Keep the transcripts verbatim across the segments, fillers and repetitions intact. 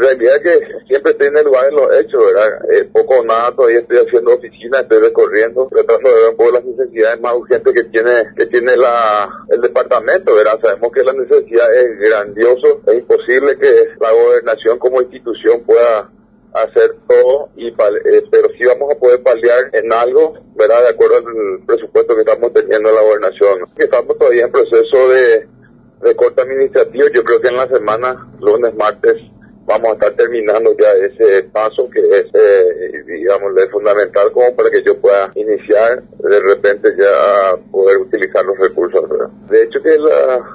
realidad es que siempre estoy en el lugar de los hechos, ¿verdad? Eh, poco o nada todavía estoy haciendo oficina, estoy recorriendo, tratando de ver un poco las necesidades más urgentes que tiene que tiene la el departamento, ¿verdad? Sabemos que la necesidad es grandioso, es imposible que la gobernación como institución pueda hacer todo, y eh, pero sí vamos a poder paliar en algo, ¿verdad? De acuerdo al presupuesto que estamos teniendo en la gobernación. Estamos todavía en proceso de, de corte administrativo. Yo creo que en la semana, lunes, martes, vamos a estar terminando ya ese paso que es, eh, digamos, es fundamental como para que yo pueda iniciar de repente ya poder utilizar los recursos, ¿verdad? De hecho que la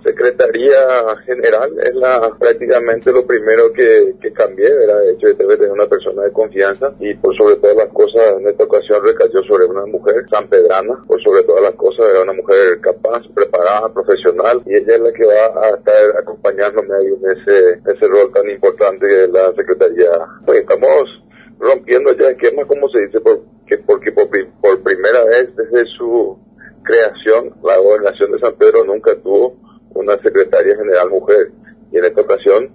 Secretaría General es la prácticamente lo primero que, que cambié, ¿verdad? De hecho, debe tener una persona de confianza y por sobre todas las cosas en esta ocasión recayó sobre una mujer sanpedrana, por sobre todas las cosas era una mujer capaz, preparada, profesional, y ella es la que va a estar acompañándome ahí en ese, ese rol tan importante de la Secretaría. Pues estamos rompiendo ya esquemas, como se dice, porque, porque por, por primera vez desde su creación la gobernación de San Pedro nunca tuvo una secretaria general mujer, y en esta ocasión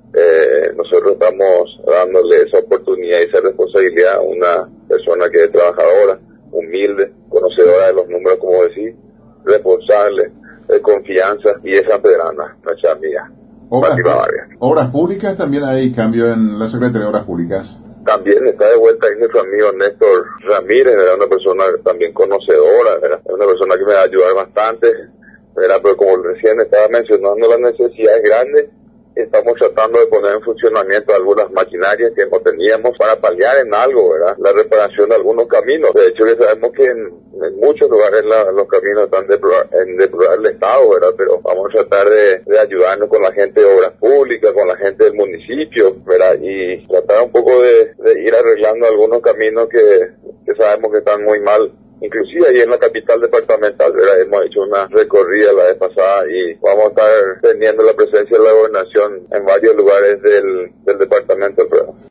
eh, nosotros estamos dándole esa oportunidad y esa responsabilidad a una persona que es trabajadora, humilde, conocedora de los números, como decís, responsable, de confianza, y es sanpedrana, nuestra amiga. Obras, obras públicas, también hay cambio en la Secretaría de Obras Públicas. También está de vuelta ahí nuestro amigo Néstor Ramírez, era una persona también conocedora, ¿verdad? Es una persona que me va a ayudar bastante, ¿verdad? Pero como recién estaba mencionando, las necesidades grandes, estamos tratando de poner en funcionamiento algunas maquinarias que no teníamos para paliar en algo, ¿verdad? La reparación de algunos caminos. De hecho, ya sabemos que en, en muchos lugares la, los caminos están deplorar, en deplorable estado, ¿verdad? Pero vamos a tratar de, de ayudarnos con la gente de obras públicas, con la gente del municipio, ¿verdad? Y tratar un poco de, de ir arreglando algunos caminos que, que sabemos que están muy mal. Inclusive ahí en la capital departamental, ¿verdad? Hemos hecho una recorrida la vez pasada y vamos a estar teniendo la presencia de la gobernación en varios lugares del, del departamento, ¿verdad?